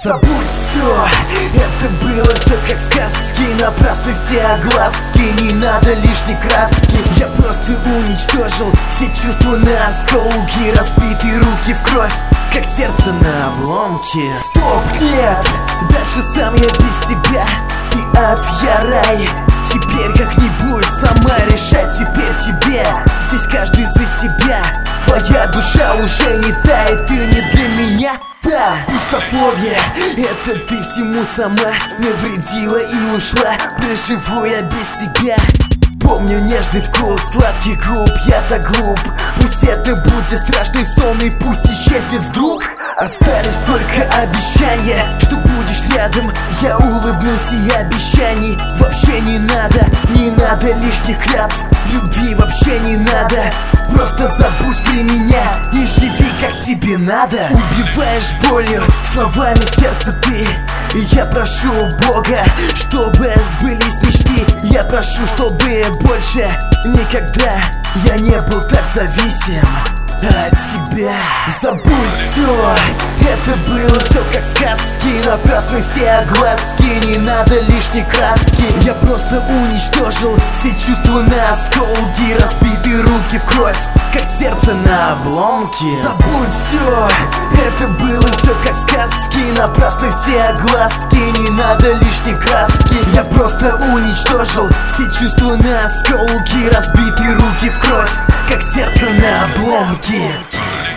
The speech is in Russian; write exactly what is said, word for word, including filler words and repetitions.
Забудь все, это было все как сказки. Напрасны все огласки, не надо лишней краски. Я просто уничтожил все чувства на осколки. Разбитые руки в кровь, как сердце на обломке. Стоп, нет, дальше сам я без тебя. Ты ад, я рай. Теперь как-нибудь сама решай, теперь тебе. Здесь каждый за себя. Твоя душа уже не та, и ты не для меня. Да, пустословие, это ты всему сама навредила и ушла. Проживу я без тебя. Помню нежный вкус, сладкий губ, я так глуп. Пусть это будет страшный сон, и пусть исчезнет вдруг. Остались только обещания, что будешь рядом. Я улыбнусь, и обещаний вообще не надо. Не надо лишних клятв, любви вообще не надо. Просто забудь при меня и живи как тебе надо. Убиваешь болью, словами сердца ты. И я прошу Бога, чтобы сбылись мечты. Я прошу, чтобы больше никогда я не был так зависим от тебя. Забудь все, это было все как сказки. Напрасны все огласки, не надо лишней краски. Я просто уничтожил все чувства на осколки. Разбитые руки в кровь, как сердце на обломке. Забудь все, это было все как сказки. Напрасны все огласки, не надо лишней краски. Я просто уничтожил все чувства на осколки. Разбитые руки в кровь, как сердце на обломке.